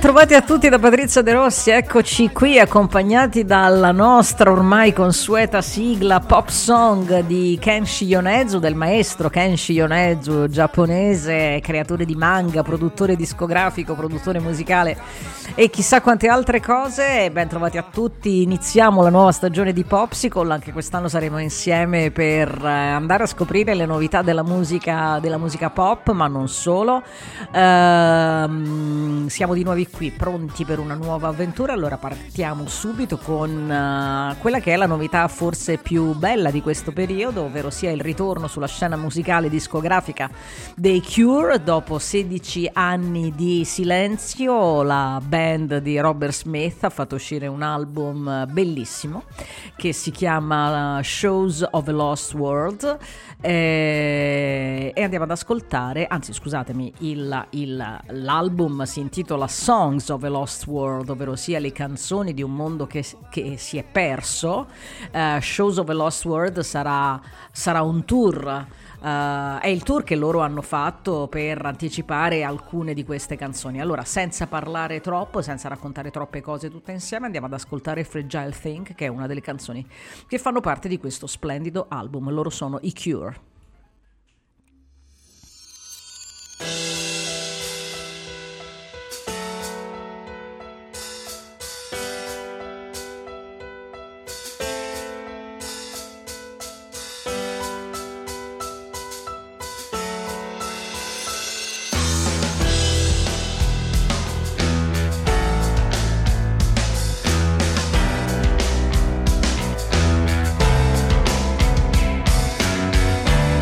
trovati a tutti da Patrizia De Rossi, eccoci qui accompagnati dalla nostra ormai consueta sigla pop song di Kenshi Yonezu, del maestro Kenshi Yonezu, giapponese, creatore di manga, produttore discografico, produttore musicale e chissà quante altre cose. Ben trovati a tutti, iniziamo la nuova stagione di Popsicle, anche quest'anno saremo insieme per andare a scoprire le novità della musica pop, ma non solo. Siamo di nuovo qui pronti per una nuova avventura. Allora partiamo subito con quella che è la novità forse più bella di questo periodo, ovvero sia il ritorno sulla scena musicale discografica dei Cure. Dopo 16 anni di silenzio, la band di Robert Smith ha fatto uscire un album bellissimo che si chiama Shows of a Lost World e andiamo ad ascoltare, anzi scusatemi, l'album si intitola Songs of a Lost World, ovvero sia le canzoni di un mondo che si è perso. Shows of a Lost World sarà un tour, è il tour che loro hanno fatto per anticipare alcune di queste canzoni. Allora, senza parlare troppo, senza raccontare troppe cose tutte insieme, andiamo ad ascoltare Fragile Thing, che è una delle canzoni che fanno parte di questo splendido album. Loro sono i Cure. Fragile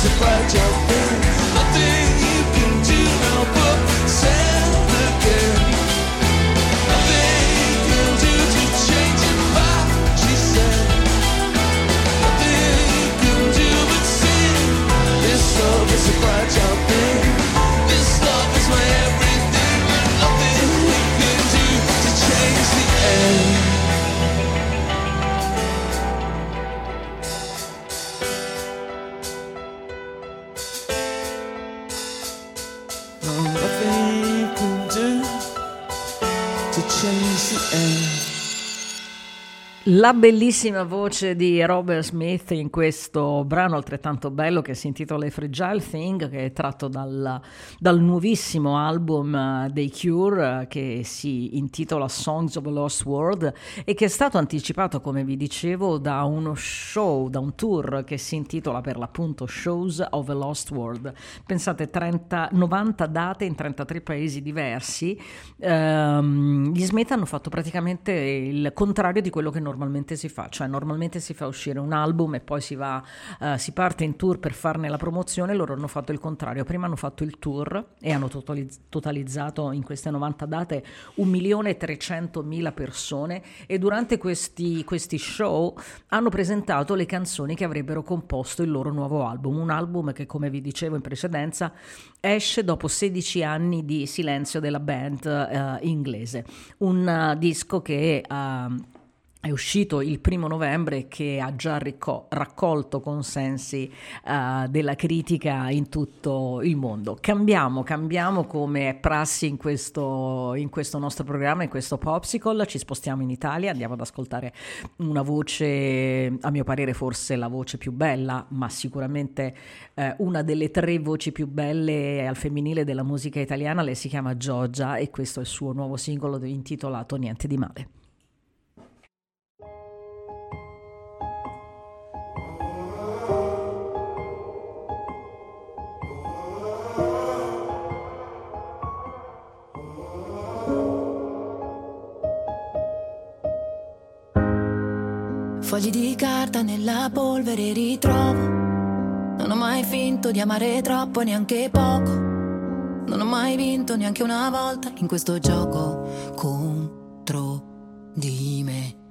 is a fragile thing. Nothing you can do now but stand again. Nothing you can do to change your mind, she said. Nothing you can do but sin. This love is a fragile thing. This love is my everything. And nothing we can do to change the end. La bellissima voce di Robert Smith in questo brano altrettanto bello che si intitola Fragile Thing, che è tratto dal nuovissimo album dei Cure che si intitola Songs of a Lost World e che è stato anticipato, come vi dicevo, da uno show, da un tour che si intitola per l'appunto Shows of a Lost World. Pensate, 90 date in 33 paesi diversi. Gli Smith hanno fatto praticamente il contrario di quello che normalmente si fa, cioè normalmente si fa uscire un album e poi si parte in tour per farne la promozione. Loro hanno fatto il contrario: prima hanno fatto il tour e hanno totalizzato in queste 90 date 1.300.000 persone, e durante questi show hanno presentato le canzoni che avrebbero composto il loro nuovo album, un album che, come vi dicevo in precedenza, esce dopo 16 anni di silenzio della band inglese, un disco che è uscito il 1° novembre, che ha già raccolto consensi della critica in tutto il mondo. Cambiamo come è prassi in questo nostro programma, in questo Popsicle. Ci spostiamo in Italia, andiamo ad ascoltare una voce, a mio parere forse la voce più bella, ma sicuramente una delle 3 voci più belle al femminile della musica italiana. Lei si chiama Giorgia e questo è il suo nuovo singolo intitolato Niente di male. Fogli di carta nella polvere ritrovo. Non ho mai finto di amare troppo, neanche poco. Non ho mai vinto neanche una volta in questo gioco contro di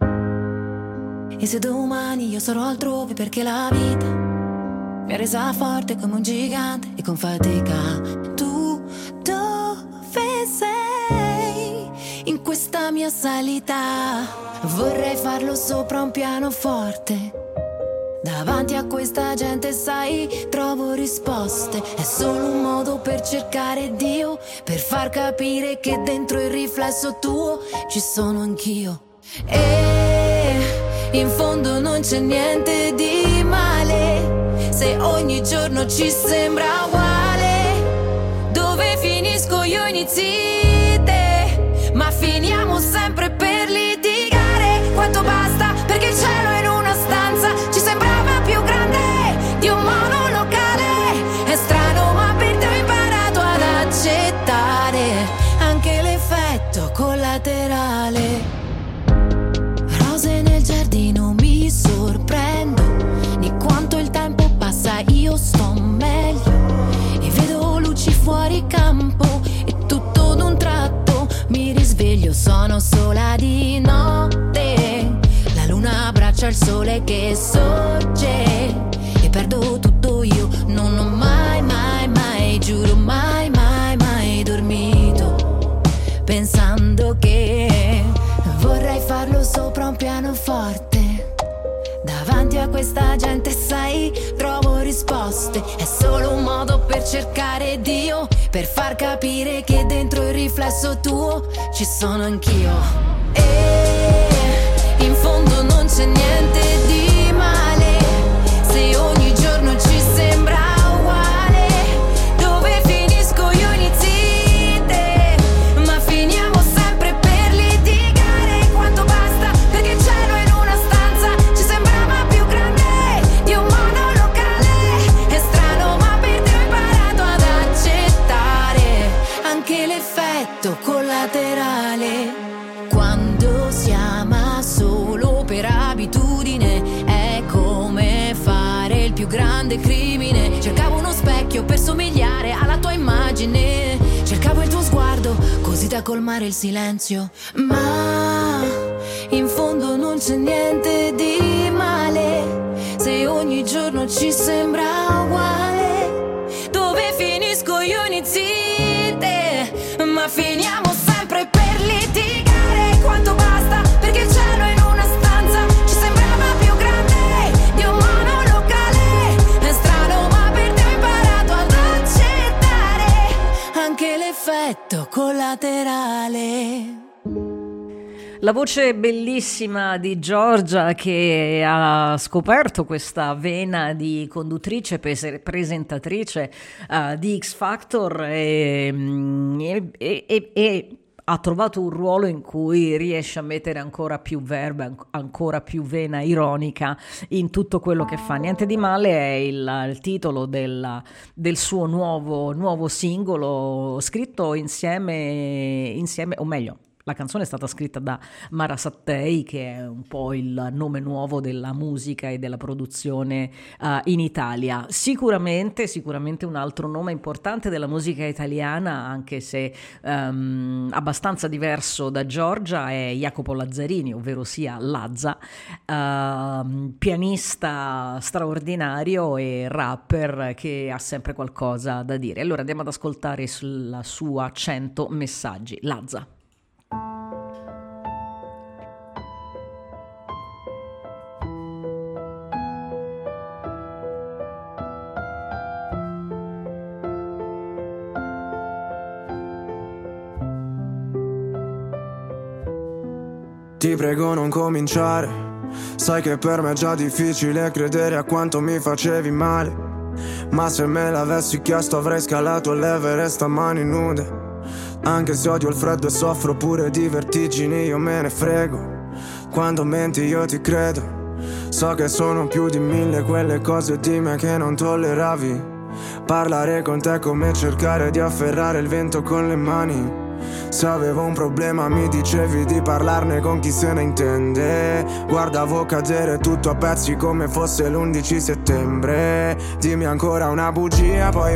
me. E se domani io sarò altrove, perché la vita mi ha resa forte come un gigante e con fatica. Tu dove sei in questa mia salita? Vorrei farlo sopra un pianoforte. Davanti a questa gente, sai, trovo risposte. È solo un modo per cercare Dio, per far capire che dentro il riflesso tuo ci sono anch'io. E in fondo non c'è niente di male, se ogni giorno ci sembra uguale. Dove finisco io inizi te, ma finiamo sempre per litigare. Quanto basta perché il cielo in una stanza ci sembrava più grande di un monolocale. È strano, ma per te ho imparato ad accettare anche l'effetto collaterale. Rose nel giardino, mi sorprendo di quanto il tempo passa, io sto meglio e vedo luci fuori campo e tutto d'un tratto mi risveglio, sono sola di notte. La luna abbraccia il sole che sorge e perdo tutto io. Non ho mai, mai, mai, giuro mai, mai, mai dormito pensando che vorrei farlo sopra un pianoforte. Davanti a questa gente, sai, trovo risposte. È solo un modo per cercare Dio, per far capire che dentro il riflesso tuo ci sono anch'io. E in fondo non c'è niente di male, se ogni giorno ci sembra uguale. Dove finisco io inizi te, ma finiamo sempre per litigare. Quanto basta perché il cielo in una stanza ci sembrava più grande di un monolocale. È strano, ma per te ho imparato ad accettare anche l'effetto collaterale. Quando si ama solo per abitudine è come fare il più grande crimine. Cercavo da colmare il silenzio, ma in fondo non c'è niente di male se ogni giorno ci sembra uguale. Dove finisco io inizi te, ma finiamo sempre per litigare. Quanto basta perché il cielo in una stanza ci sembrava più grande di un monolocale. È strano ma per te ho imparato ad accettare anche l'effetto collaterale. La voce bellissima di Giorgia, che ha scoperto questa vena di conduttrice, presentatrice di X Factor e ha trovato un ruolo in cui riesce a mettere ancora più verve, ancora più vena ironica in tutto quello che fa. Niente di male è il titolo del suo nuovo singolo, scritto insieme, o meglio, la canzone è stata scritta da Mara Sattei, che è un po' il nome nuovo della musica e della produzione in Italia. Sicuramente un altro nome importante della musica italiana, anche se abbastanza diverso da Giorgia, è Jacopo Lazzarini, ovvero sia Lazza, pianista straordinario e rapper che ha sempre qualcosa da dire. Allora andiamo ad ascoltare la sua 100 messaggi. Lazza. Ti prego non cominciare, sai che per me è già difficile credere a quanto mi facevi male. Ma se me l'avessi chiesto avrei scalato l'Everest a mani nude. Anche se odio il freddo e soffro pure di vertigini, io me ne frego. Quando menti io ti credo. So che sono più di 1000 quelle cose di me che non tolleravi. Parlare con te è come cercare di afferrare il vento con le mani. Se avevo un problema mi dicevi di parlarne con chi se ne intende. Guardavo cadere tutto a pezzi come fosse l'11 settembre. Dimmi ancora una bugia, poi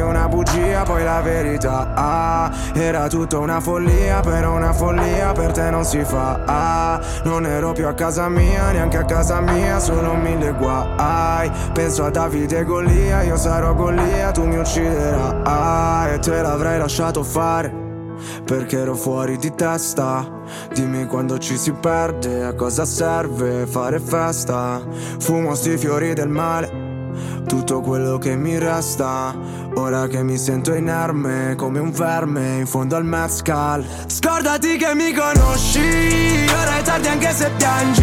la verità. Era tutta una follia, però una follia per te non si fa. Non ero più a casa mia, neanche a casa mia, solo 1000 guai. Penso a Davide e Golia, io sarò Golia, tu mi ucciderai. E te l'avrei lasciato fare perché ero fuori di testa. Dimmi quando ci si perde, a cosa serve fare festa. Fumo sti fiori del male, tutto quello che mi resta. Ora che mi sento inerme come un verme in fondo al mezcal. Scordati che mi conosci, ora è tardi anche se piangi.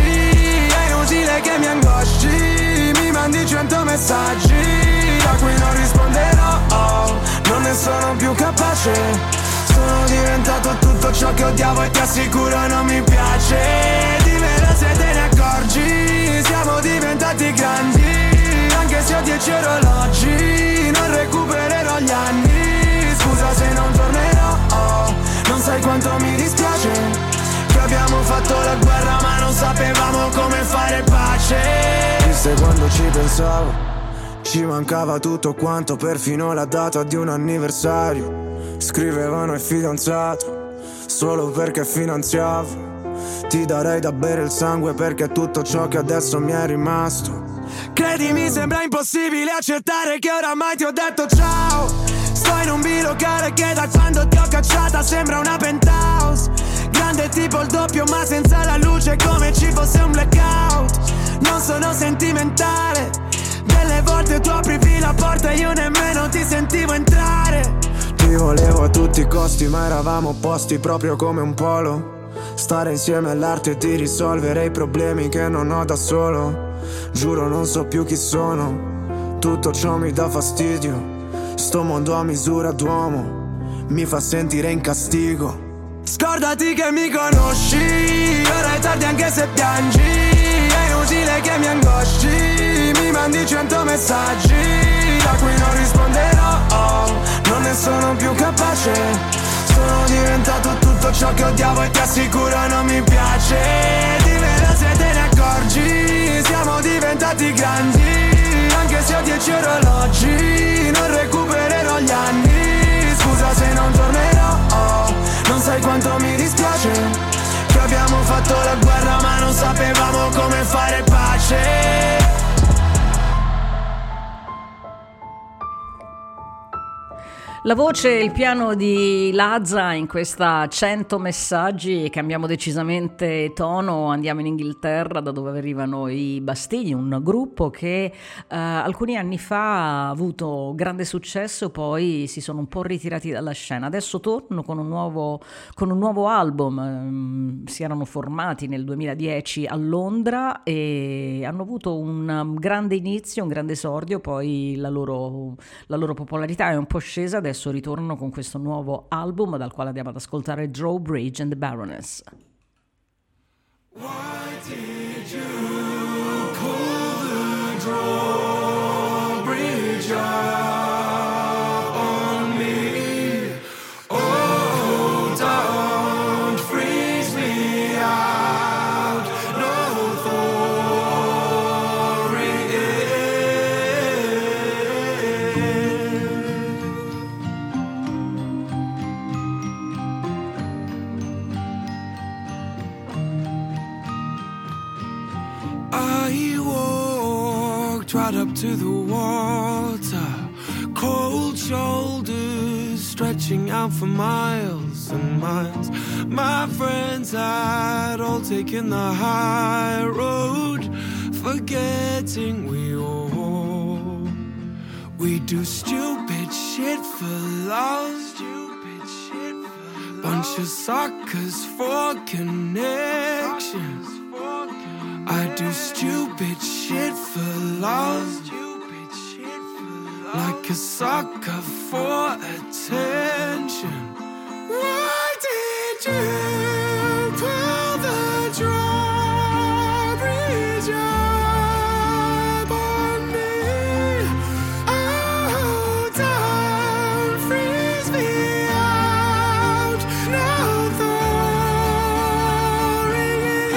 È inutile che mi angosci, mi mandi 100 messaggi a cui non risponderò, non ne sono più capace. Sono diventato tutto ciò che odiavo e ti assicuro non mi piace. Dimmelo se te ne accorgi, siamo diventati grandi. Anche se ho 10 orologi, non recupererò gli anni. Scusa se non tornerò, non sai quanto mi dispiace che abbiamo fatto la guerra ma non sapevamo come fare pace. Viste quando ci pensavo, ci mancava tutto quanto, perfino la data di un anniversario. Scrivevano il fidanzato solo perché finanziavo. Ti darei da bere il sangue perché è tutto ciò che adesso mi è rimasto. Credimi sembra impossibile accettare che oramai ti ho detto ciao. Sto in un bilocale che da quando ti ho cacciata sembra una penthouse. Grande tipo il doppio ma senza la luce, come ci fosse un blackout. Non sono sentimentale, delle volte tu aprivi la porta e io nemmeno ti sentivo entrare. Ti volevo a tutti i costi ma eravamo opposti proprio come un polo. Stare insieme all'arte di risolvere i problemi che non ho da solo. Giuro non so più chi sono, tutto ciò mi dà fastidio. Sto mondo a misura d'uomo mi fa sentire in castigo. Scordati che mi conosci, ora è tardi anche se piangi. È inutile che mi angosci, mi mandi 100 messaggi a cui non risponderò, non ne sono più capace. Sono diventato tutto ciò che odiavo e ti assicuro non mi piace. Dimmelo se te ne accorgi, siamo diventati grandi. Anche se ho 10 orologi, non recupererò gli anni. Scusa se non tornerò, non sai quanto mi sapevamo come fare pace. La voce e il piano di Lazza in questa 100 messaggi. Cambiamo decisamente tono, andiamo in Inghilterra da dove arrivano i Bastille, un gruppo che alcuni anni fa ha avuto grande successo, poi si sono un po' ritirati dalla scena. Adesso tornano con un nuovo album. Si erano formati nel 2010 a Londra e hanno avuto un grande inizio, un grande esordio, poi la loro popolarità è un po' scesa. Adesso ritornano con questo nuovo album dal quale andiamo ad ascoltare Drawbridge and the Baroness. Why did you pull the drawbridge up on me? Oh, don't freeze me out, no thorny. I walked right up to the water, cold shoulders stretching out for miles and miles. My friends had all taken the high road, forgetting we do stupid shit for love. Bunch of suckers for connections. I do stupid shit for love, like a sucker for attention. Why did you pull the drawbridge up on me? Oh, don't freeze me out, no thawing.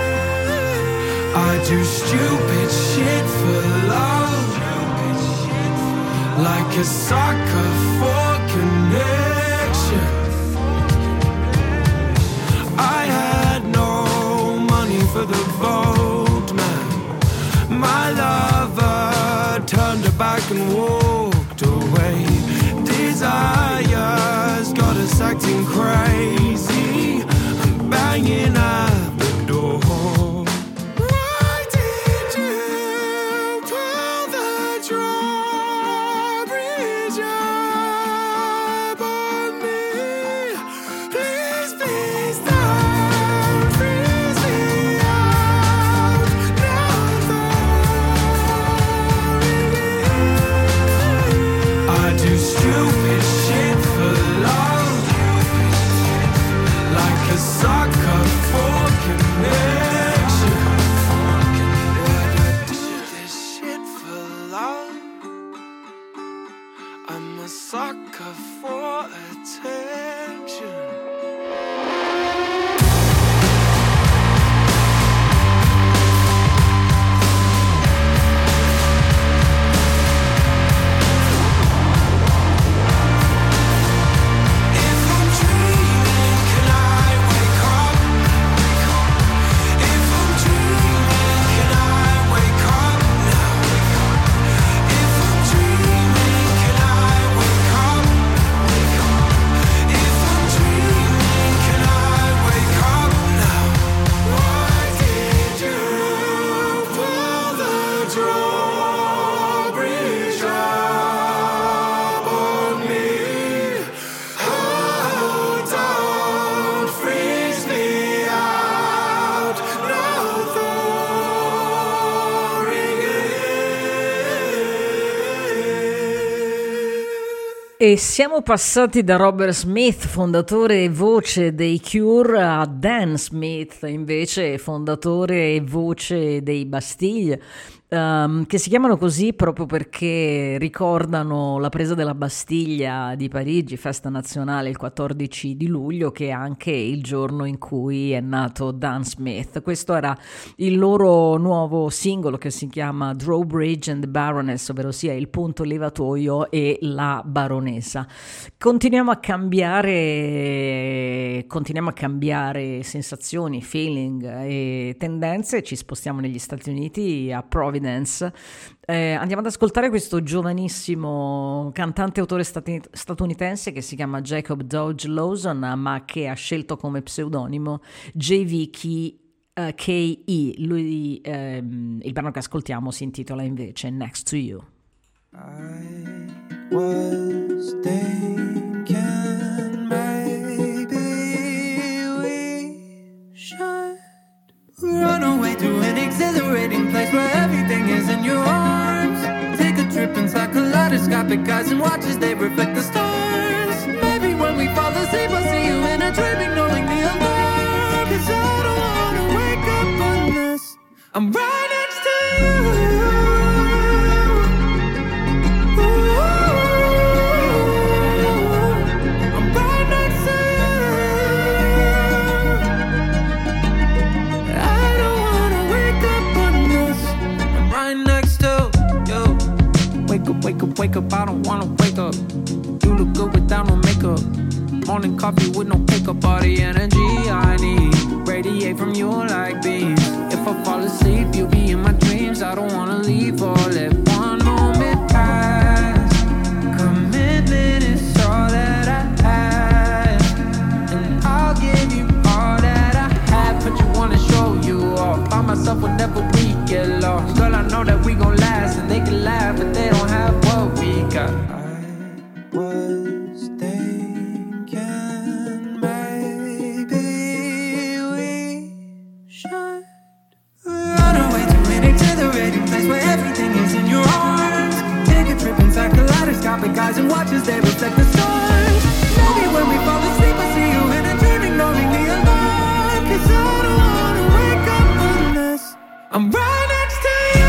I do stupid shit for love, like a sucker for connection. I had no money for the boat, man. My lover turned her back and walked away. Desires got us acting crazy and banging at the door. Why did you pull the drawbridge up on me? Please, please don't freeze me out, no thawing. I do stupid shit for love, like a sucker for connection. Would I do this shit for love? I'm a sucker for attention. If I'm dreaming, can I wake up? If I'm dreaming, can I wake up now? If I'm dreaming, can I wake up? If I'm dreaming, can I wake up now? Why did you pull the drawbridge up on me? Oh, don't freeze me out, no thawing. E siamo passati da Robert Smith, fondatore e voce dei Cure, a Dan Smith, invece fondatore e voce dei Bastille. che si chiamano così proprio perché ricordano la presa della Bastiglia di Parigi, festa nazionale il 14 di luglio, che è anche il giorno in cui è nato Dan Smith. Questo era il loro nuovo singolo che si chiama Drawbridge and the Baroness, ovvero sia il punto levatoio e la baronessa. Continuiamo a cambiare sensazioni, feeling e tendenze, ci spostiamo negli Stati Uniti a Providence. Andiamo ad ascoltare questo giovanissimo cantante autore statunitense che si chiama Jacob Dodge Lawson, ma che ha scelto come pseudonimo JVKE. Lui, il brano che ascoltiamo si intitola invece Next to You. I was thinking maybe we should run away to an exhilarating place where everything is in your arms. Take a trip inside kaleidoscopic eyes and watch as they reflect the stars. Maybe when we fall asleep I'll see you in a dream ignoring the alarm. 'Cause I don't wanna wake up unless I'm right next to you. Wake up, I don't wanna wake up. You look good without no makeup. Morning coffee with no pickup. All the energy I need radiate from you like beams. If I fall asleep, you'll be in my dreams. I don't wanna leave or let one moment pass. Commitment is all that I have, and I'll give you all that I have. But you wanna show you off. By myself whenever we get lost. Girl, I know that we gon' last, and they can laugh, but they don't have what we got. I was thinking maybe we should Run away to an exhilarating place where everything is in your arms. Take a trip inside kaleidoscopic eyes and watch as they reflect the stars. Maybe when we fall asleep I'll see you in a dream ignoring the alarm. 'Cause I don't wanna wake up unless I'm right next to you.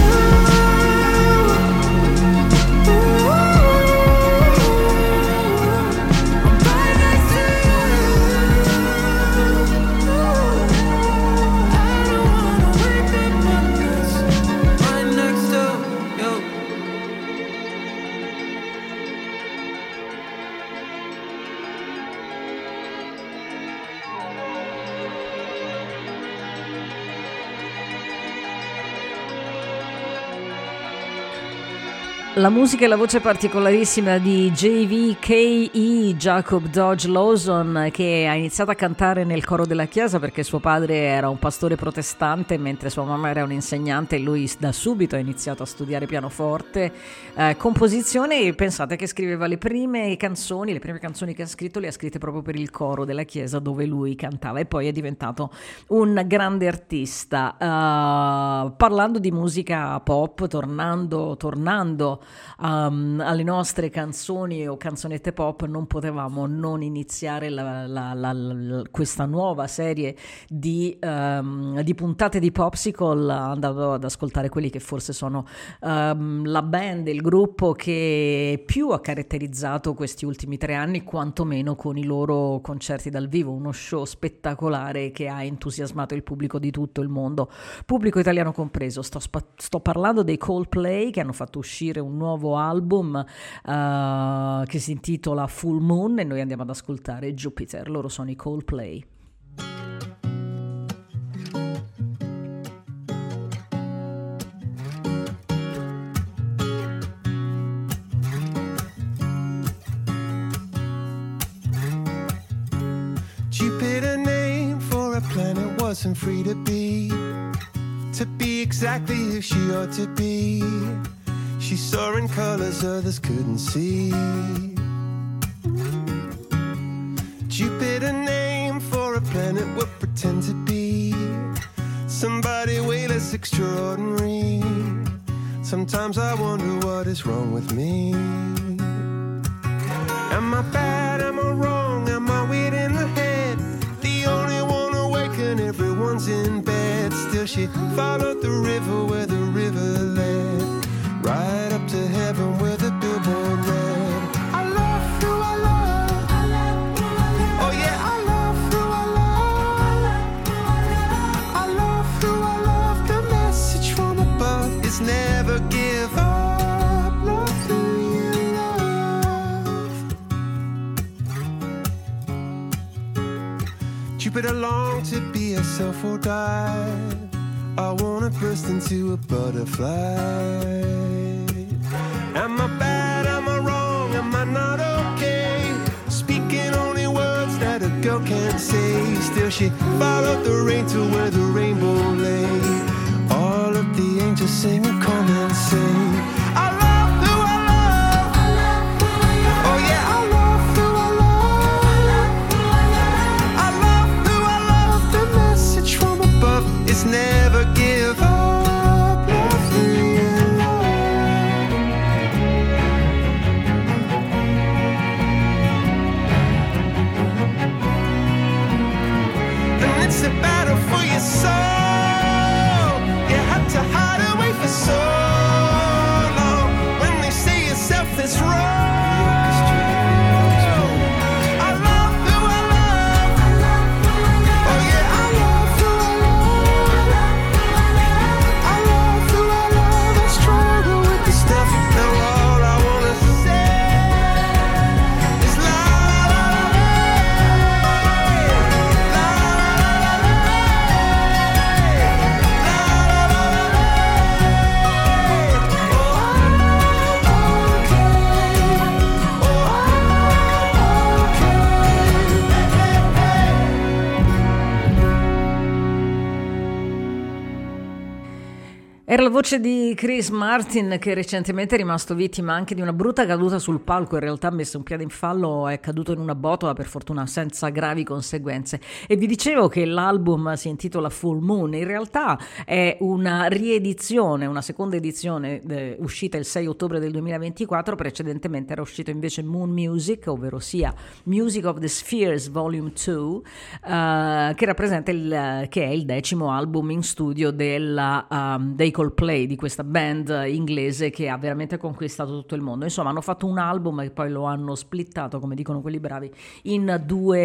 La musica e la voce particolarissima di JVKE, Jacob Dodge Lawson, che ha iniziato a cantare nel coro della chiesa perché suo padre era un pastore protestante mentre sua mamma era un'insegnante, e lui da subito ha iniziato a studiare pianoforte, composizione, e pensate che scriveva le prime canzoni che ha scritto le ha scritte proprio per il coro della chiesa dove lui cantava, e poi è diventato un grande artista. Parlando di musica pop, tornando alle nostre canzoni o canzonette pop, non potevamo non iniziare questa nuova serie di puntate di Popsicle andando ad ascoltare quelli che forse sono la band, il gruppo che più ha caratterizzato questi ultimi 3 anni, quantomeno con i loro concerti dal vivo, uno show spettacolare che ha entusiasmato il pubblico di tutto il mondo, pubblico italiano compreso. Sto parlando dei Coldplay, che hanno fatto uscire un nuovo album che si intitola Full Moon, e noi andiamo ad ascoltare Jupiter. Loro sono i Coldplay. Jupiter, name for a planet, wasn't free to be exactly who she ought to be. She saw in colors others couldn't see. Jupiter, name for a planet, would pretend to be somebody way less extraordinary. Sometimes I wonder what is wrong with me. Am I bad? Am I wrong? Am I weird in the head? The only one awake and everyone's in bed. Still she followed the river where the river it along to be yourself or die. I wanna burst into a butterfly. Am I bad? Am I wrong? Am I not okay? Speaking only words that a girl can't say. Still she followed the rain to where the rainbow lay. All of the angels sing and come and say, I love who I love. Oh yeah, I love who I love. I love who I love. The message from above is never give up. Love who you love. And it's a battle for your soul. You had to hide away for so long. When they say you're selfless, wrong. I love who I love. Oh yeah, I love who I love. I love who I love. I struggle with the stuff. Now all I wanna say is la la la la la Era la voce di Chris Martin, che recentemente è rimasto vittima anche di una brutta caduta sul palco. In realtà ha messo un piede in fallo, è caduto in una botola, per fortuna senza gravi conseguenze. E vi dicevo che l'album si intitola Full Moon. In realtà è una riedizione, una seconda edizione uscita il 6 ottobre del 2024. Precedentemente era uscito invece Moon Music, ovvero sia Music of the Spheres Volume 2, che rappresenta che è il 10° album in studio dei Coldplay, di questa band inglese che ha veramente conquistato tutto il mondo. Insomma, hanno fatto un album e poi lo hanno splittato, come dicono quelli bravi, in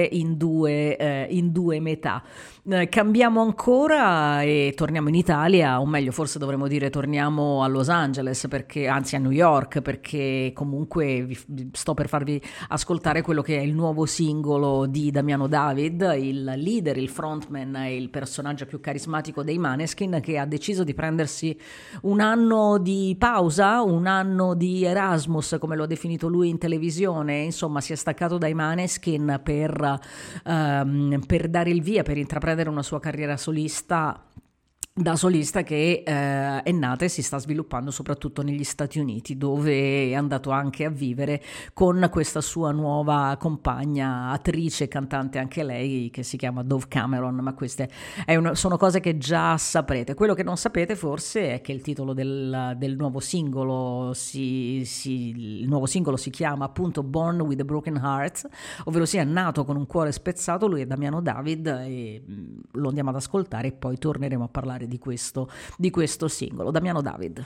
due metà. Cambiamo ancora e torniamo in Italia, o meglio forse dovremmo dire torniamo a Los Angeles, anzi a New York, perché comunque sto per farvi ascoltare quello che è il nuovo singolo di Damiano David, il leader, il frontman e il personaggio più carismatico dei Maneskin, che ha deciso di prendersi un anno di pausa, un anno di Erasmus, come lo ha definito lui in televisione. Insomma, si è staccato dai Maneskin per dare il via, per intraprendere una sua carriera da solista che è nata e si sta sviluppando soprattutto negli Stati Uniti, dove è andato anche a vivere con questa sua nuova compagna, attrice e cantante anche lei, che si chiama Dove Cameron. Ma queste sono cose che già saprete. Quello che non sapete forse è che il titolo del nuovo singolo il nuovo singolo si chiama appunto Born with a Broken Heart, ovvero sia nato con un cuore spezzato. Lui è Damiano David e lo andiamo ad ascoltare e poi torneremo a parlare di questo singolo. Damiano David.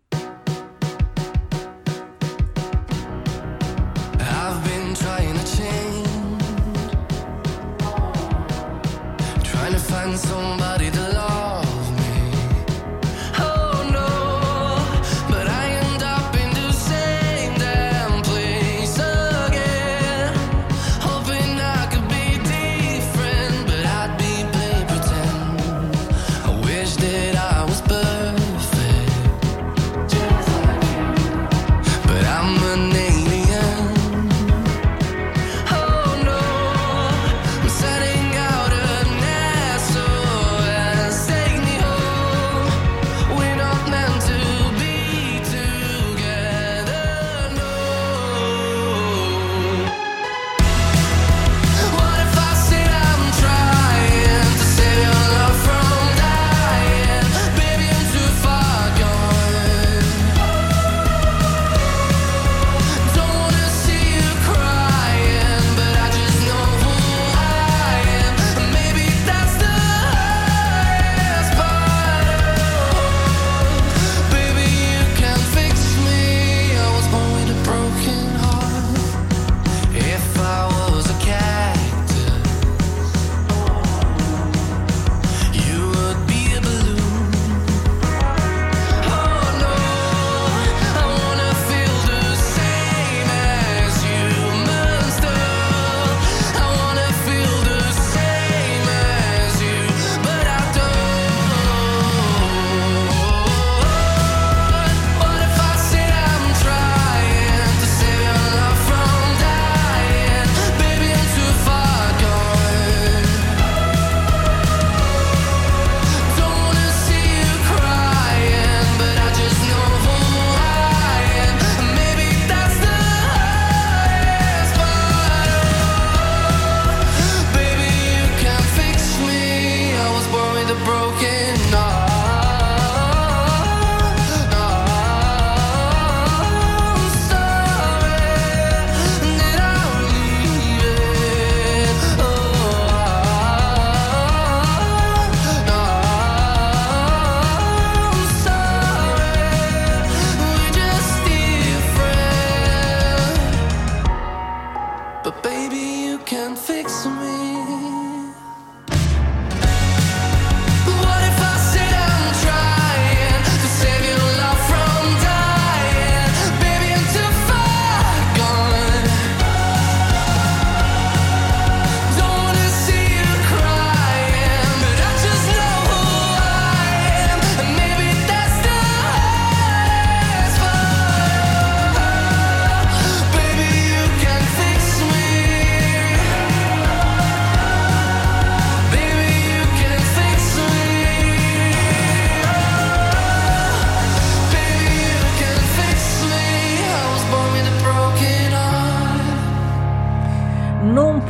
I've been trying to change, trying to find somebody to love me. Oh no, but I end up in the same damn place again, hoping I could be different, but I'd be play pretend. I wish that I was perfect.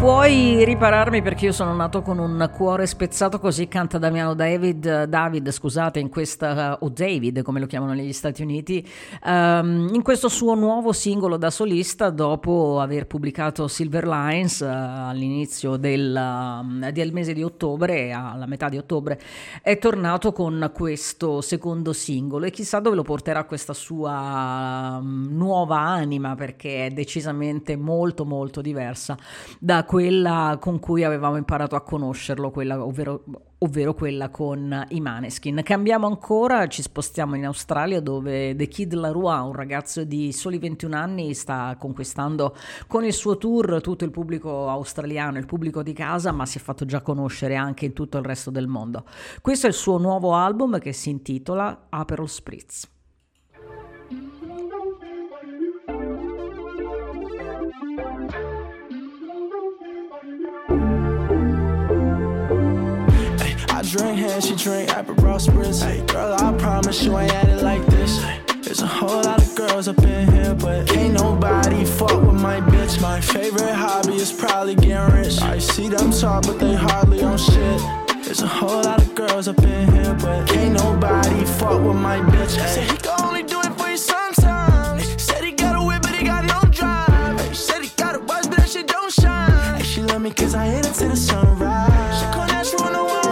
Puoi ripararmi perché io sono nato con un cuore spezzato, così canta Damiano David, scusate, in questa, o David come lo chiamano negli Stati Uniti, in questo suo nuovo singolo da solista dopo aver pubblicato Silver Lines all'inizio del mese di ottobre, alla metà di ottobre, è tornato con questo secondo singolo e chissà dove lo porterà questa sua nuova anima, perché è decisamente molto molto diversa da quella con cui avevamo imparato a conoscerlo, ovvero quella con i Maneskin. Cambiamo ancora, ci spostiamo in Australia dove The Kid Laroi, un ragazzo di soli 21 anni, sta conquistando con il suo tour tutto il pubblico australiano, il pubblico di casa, ma si è fatto già conoscere anche in tutto il resto del mondo. Questo è il suo nuovo album che si intitola Aperol Spritz. I drink hand, she drink Aperol Spritz. Hey, girl, I promise you ain't at it like this. There's a whole lot of girls up in here, but ain't nobody fuck with my bitch. My favorite hobby is probably getting rich. I see them talk, but they hardly on shit. There's a whole lot of girls up in here, but ain't nobody fuck with my bitch. Ay. Said he can only do it for you sometimes. Ay. Said he got a whip, but he got no drive. Ay. Said he got a watch, but that shit don't shine. Ay. She love me cause I hit it to the sunrise. She call natural in the world.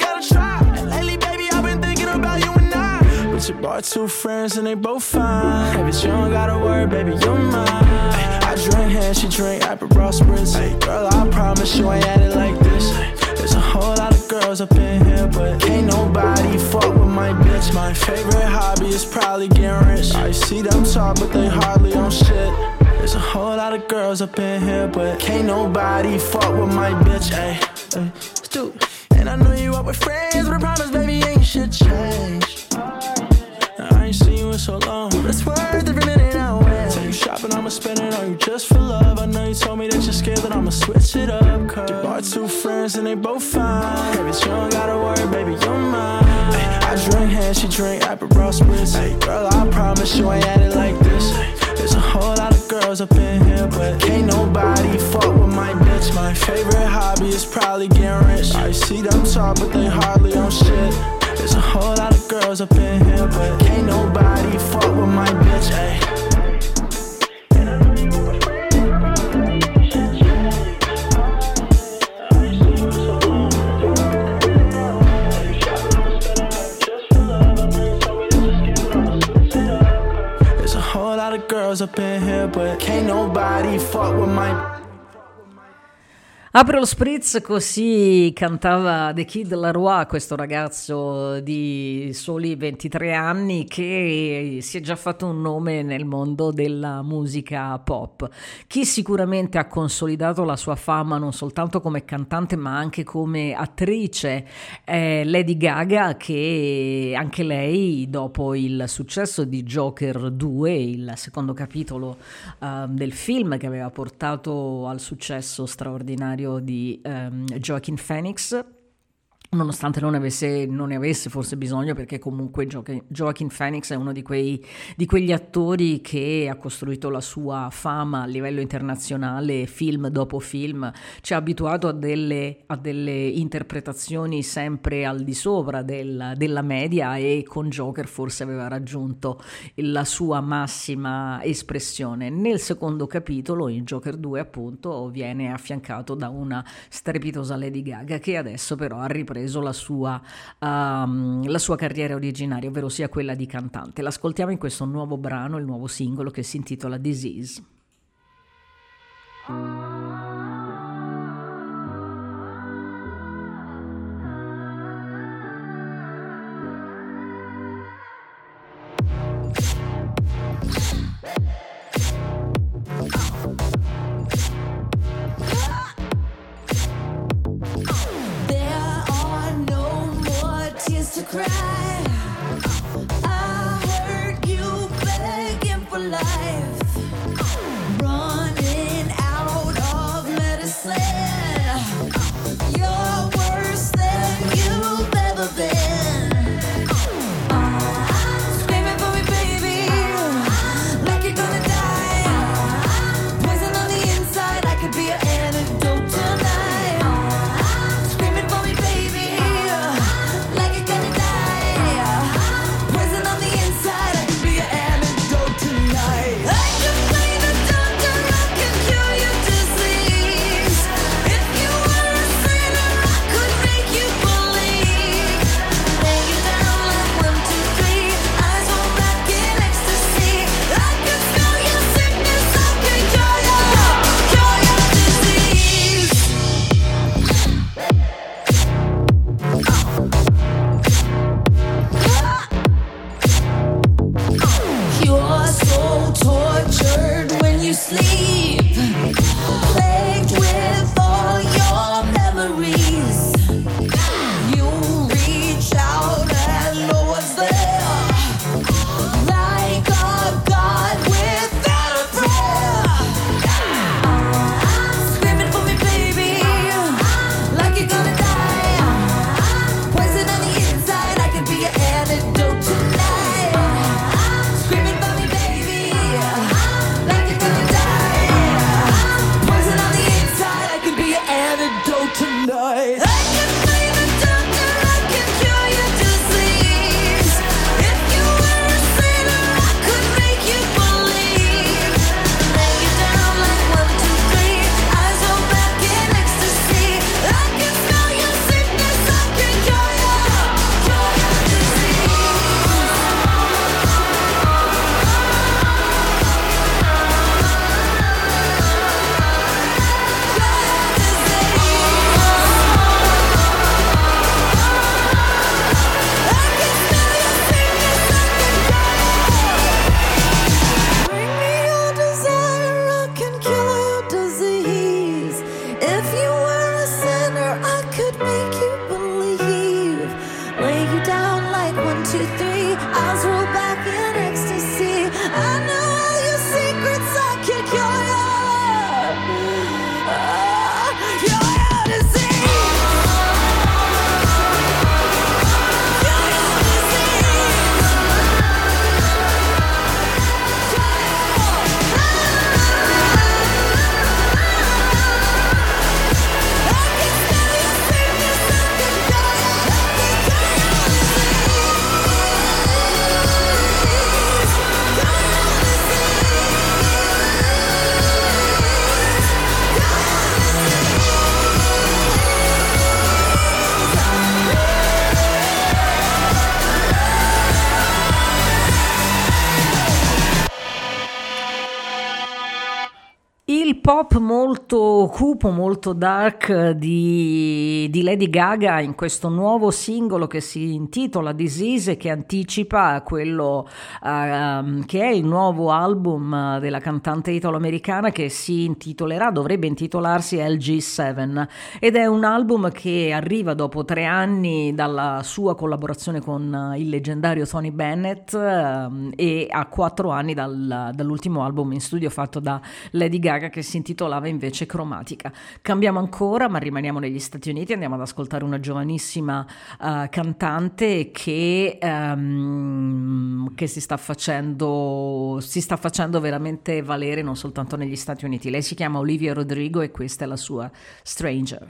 But you brought two friends and they both fine. Hey, but you don't gotta worry, baby, you're mine. I drink hand, she drink Aperol Spritz. Hey, girl, I promise you ain't at it like this. There's a whole lot of girls up in here, but ain't nobody fuck with my bitch. My favorite hobby is probably getting rich. I see them talk, but they hardly on shit. There's a whole lot of girls up in here, but can't nobody fuck with my bitch. Ay, ay, stupid. And I know you up with friends, but I promise, baby, ain't shit change. I ain't seen you in so long, but it's worth every minute I win. Take you shopping, I'ma spend it on you just for love. I know you told me that you're scared that I'ma switch it up, cause you brought two friends and they both fine. Hey, but you don't gotta worry, baby, you're mine. Ay, I drink hand, she drink Aperol Spritz. Hey, girl, I promise you ain't at it like this. There's a whole lot of girls up in here, but ain't nobody fuck with my bitch. My favorite hobby is probably getting rich. I see them talk, but they hardly on shit. There's a whole lot of girls up in here, but ain't nobody fuck with my bitch, ayy. There's a whole lot of girls up in here, but can't nobody fuck with my Aperol Spritz, così cantava The Kid Laroi, questo ragazzo di soli 23 anni che si è già fatto un nome nel mondo della musica pop. Chi sicuramente ha consolidato la sua fama non soltanto come cantante ma anche come attrice è Lady Gaga, che anche lei dopo il successo di Joker 2, il secondo capitolo del film che aveva portato al successo straordinario di Joaquin Phoenix, nonostante non ne avesse forse bisogno, perché comunque Joaquin Phoenix è uno di quegli attori che ha costruito la sua fama a livello internazionale, film dopo film, ci ha abituato a delle interpretazioni sempre al di sopra della media, e con Joker forse aveva raggiunto la sua massima espressione. Nel secondo capitolo, in Joker 2 appunto, viene affiancato da una strepitosa Lady Gaga, che adesso però ha ripreso la sua carriera originaria, ovvero sia quella di cantante. L'ascoltiamo in questo nuovo brano, il nuovo singolo che si intitola Disease. To cry, I heard you begging for life, running out of medicine. You're worse than you've ever been. Screaming for me, baby, like you're gonna die. Poison on the inside, I could be an antidote to sleep, plagued with all your memories. You reach out and no one's there, like a god without a prayer. Screaming for me, baby, like you're gonna die. Poison on the inside, I could be your antidote tonight. Screaming for me, baby, like you're gonna die. Poison on the inside, I could be your antidote tonight. I can be the doctor, I can cure your disease. If you were a sinner, I could make you believe. Lay you down like 1, 2, 3, eyes roll back in ecstasy. I can smell your sickness, I can cure your disease. Bring me your desire, I can cure your disease. If you were a sinner, I could make you believe. Lay you down like 1, 2, 3, eyes roll back in ecstasy. I know all your secrets, I can cure your disease. Il pop molto cupo, molto dark di Lady Gaga in questo nuovo singolo che si intitola Disease, che anticipa quello che è il nuovo album della cantante italo-americana, che dovrebbe intitolarsi LG7, ed è un album che arriva dopo 3 anni dalla sua collaborazione con il leggendario Tony Bennett e a 4 anni dall'ultimo album in studio fatto da Lady Gaga, che si intitolava invece Cromatica. Cambiamo ancora, ma rimaniamo negli Stati Uniti. Andiamo ad ascoltare una giovanissima cantante che si sta facendo veramente valere non soltanto negli Stati Uniti. Lei si chiama Olivia Rodrigo e questa è la sua Stranger.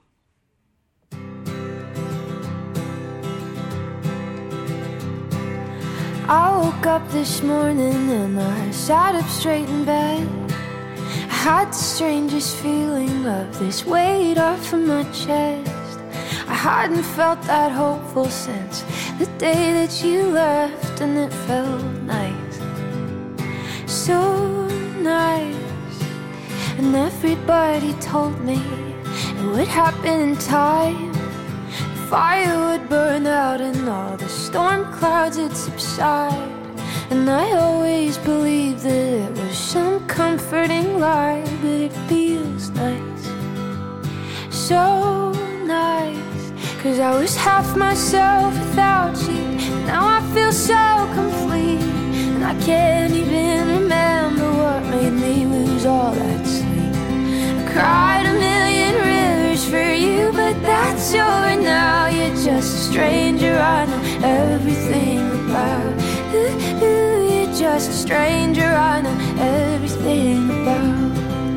I woke up this morning and I sat up straight in bed. I had the strangest feeling of this weight off of my chest. I hadn't felt that hopeful since the day that you left, and it felt nice, so nice. And everybody told me it would happen in time. The fire would burn out and all the storm clouds would subside. And I always believed that it was some comforting lie, but it feels nice, so nice. 'Cause I was half myself without you, now I feel so complete. And I can't even remember what made me lose all that sleep. I cried a million rivers for you, but that's over now. You're just a stranger I know everything about. You're just a stranger I know everything about.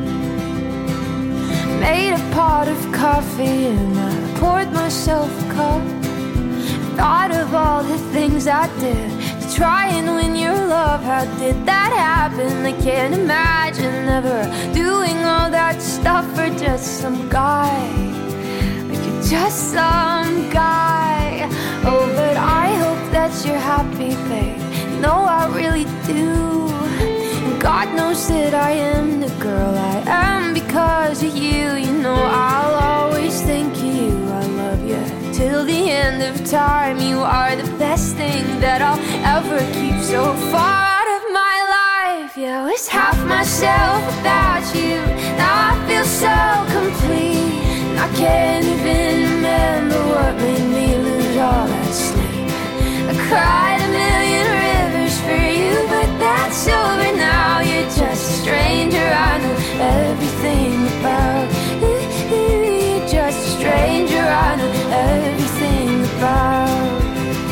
Made a pot of coffee and I poured myself a cup. Thought of all the things I did to try and win your love. How did that happen? I can't imagine ever doing all that stuff for just some guy. Like you're just some guy. Oh, but I hope that you're happy, babe. No, I really do. And God knows that I am the girl I am because of you. You know I'll always think of you. I love you till the end of time. You are the best thing that I'll ever keep so far out of my life. Yeah, I was half myself myself without you. Now I feel so complete. And I can't even remember what made me lose all that sleep. I cried a million rivers for you, but that's over now. You're just a stranger I know everything about. You're just a stranger I know everything about.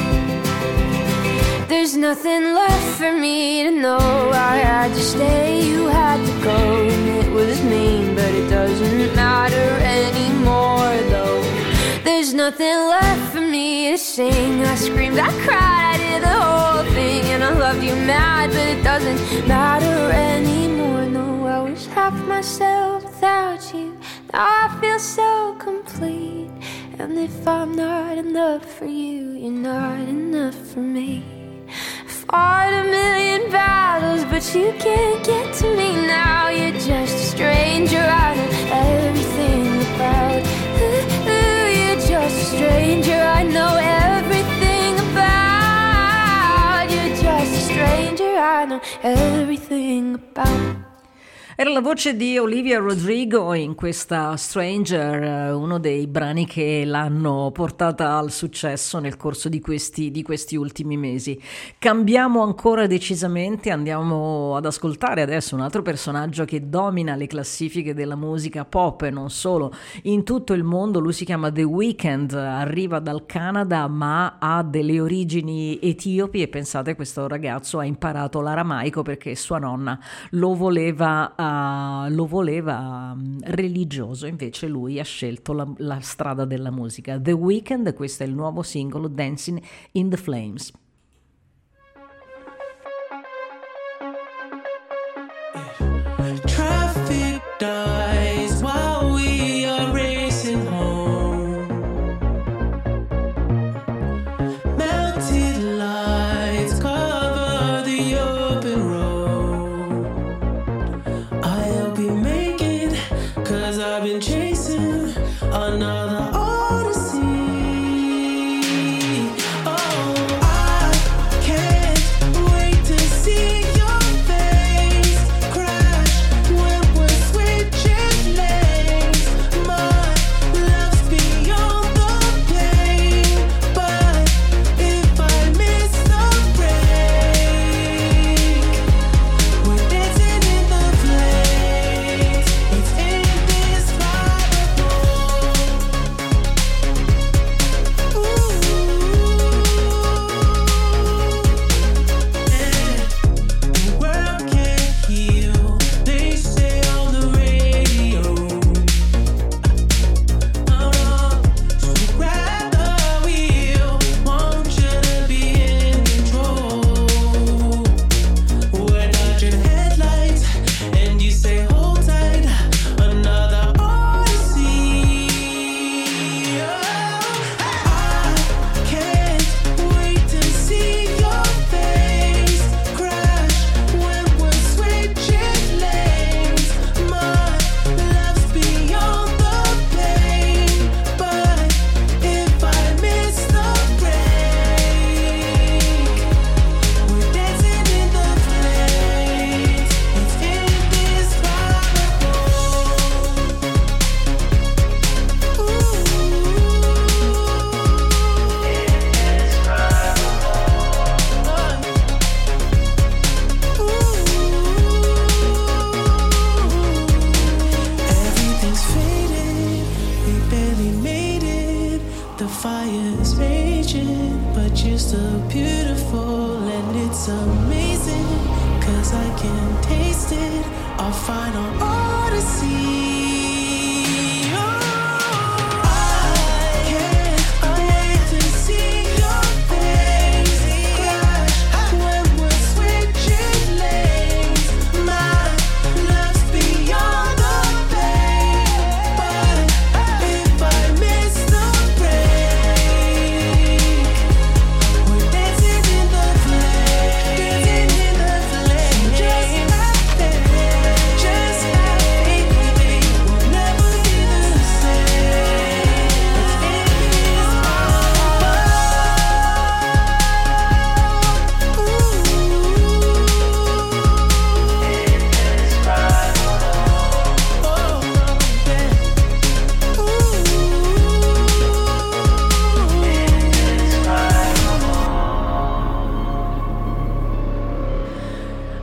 There's nothing left for me to know. I had to stay, you had to go, and it was mean, but it doesn't matter anymore though. There's nothing left for me to sing. I screamed, I cried, I did the whole thing, and I loved you mad, but it doesn't matter anymore. No, I was half myself without you. Now I feel so complete. And if I'm not enough for you, you're not enough for me. Fought a million battles, but you can't get to me now. You're just a stranger I know everything about. You're just a stranger I know everything about. You're just a stranger I know everything about. Era la voce di Olivia Rodrigo in questa Stranger, uno dei brani che l'hanno portata al successo nel corso di questi ultimi mesi. Cambiamo ancora decisamente, andiamo ad ascoltare adesso un altro personaggio che domina le classifiche della musica pop e non solo in tutto il mondo. Lui si chiama The Weeknd, arriva dal Canada ma ha delle origini etiopi e pensate, questo ragazzo ha imparato l'aramaico perché sua nonna lo voleva religioso, invece lui ha scelto la strada della musica. The Weeknd, questo è il nuovo singolo Dancing in the Flames. Traffic dies while we are racing home. Melted lights cover the open road. I've been chasing another odyssey. Oh, I can't wait to see your face crash when we're switching lanes. My love's beyond the pain, but if I miss the break, we're dancing in the flames. It's in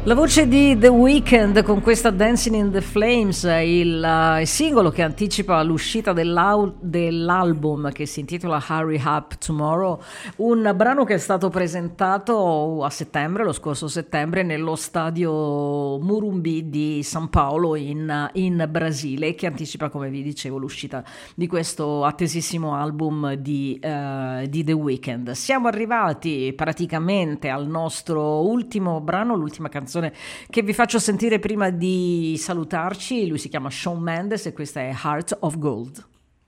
La voce di The Weeknd con questa Dancing in the Flames, il singolo che anticipa l'uscita dell'album che si intitola Hurry Up Tomorrow, un brano che è stato presentato a settembre, lo scorso settembre, nello stadio Morumbi di San Paolo in Brasile, che anticipa, come vi dicevo, l'uscita di questo attesissimo album di The Weeknd. Siamo arrivati praticamente al nostro ultimo brano, l'ultima canzone che vi faccio sentire prima di salutarci. Lui si chiama Shawn Mendes e questa è Heart of Gold.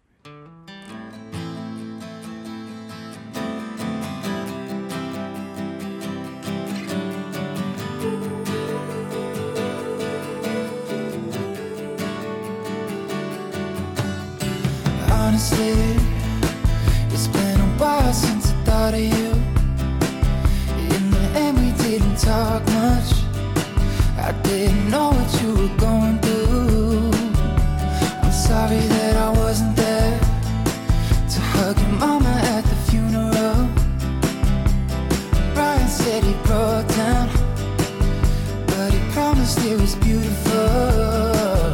Honestly, it's been a while since I thought of you. In the end we didn't talk much. I didn't know what you were going through. I'm sorry that I wasn't there to hug your mama at the funeral. Brian said he broke down, but he promised it was beautiful.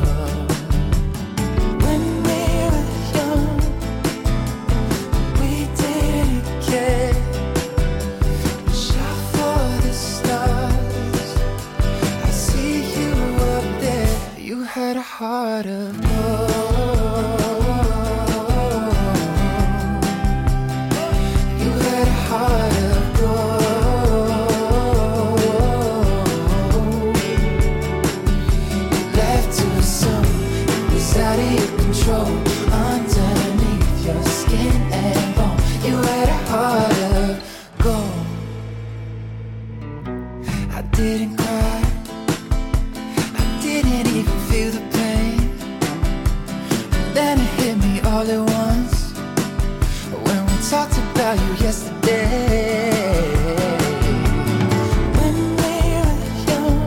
When we were young, we didn't care. Shot for the stars. You had a heart of gold. You had a heart of gold. You left to some was out of your control. Underneath your skin and bone, you had a heart of gold. I didn't cry, didn't even feel the pain. Then it hit me all at once when we talked about you yesterday. When we were young,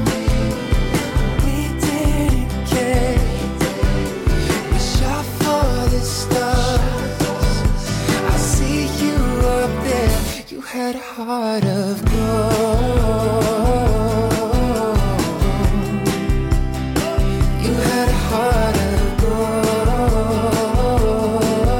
we didn't care. We shot for the stars. I see you up there. You had a heart of gold. Heart of gold.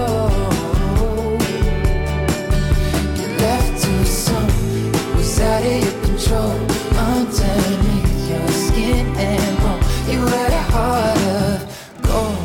You left to some was out of your control. Underneath your skin and bone, you had a heart of gold.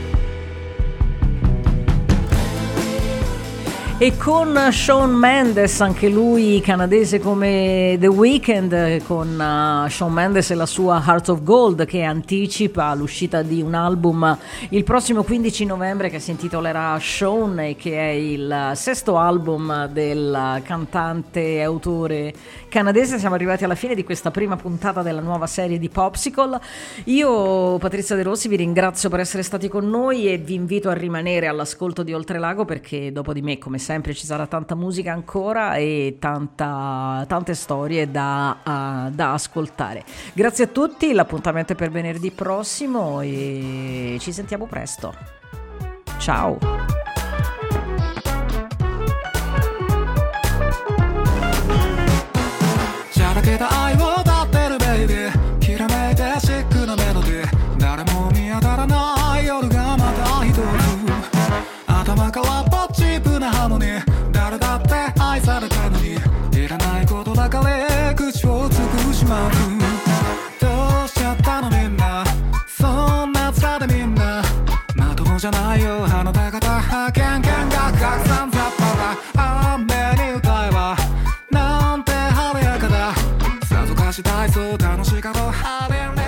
E con Shawn Mendes, anche lui canadese come The Weeknd, con Shawn Mendes e la sua Heart of Gold, che anticipa l'uscita di un album il prossimo 15 novembre che si intitolerà Shawn e che è il sesto album del cantante e autore canadese. Siamo arrivati alla fine di questa prima puntata della nuova serie di Popsicle. Io, Patrizia De Rossi, vi ringrazio per essere stati con noi e vi invito a rimanere all'ascolto di Oltrelago, perché dopo di me, come sempre, ci sarà tanta musica ancora e tante storie da ascoltare. Grazie a tutti, l'appuntamento è per venerdì prossimo e ci sentiamo presto. Ciao. Dancing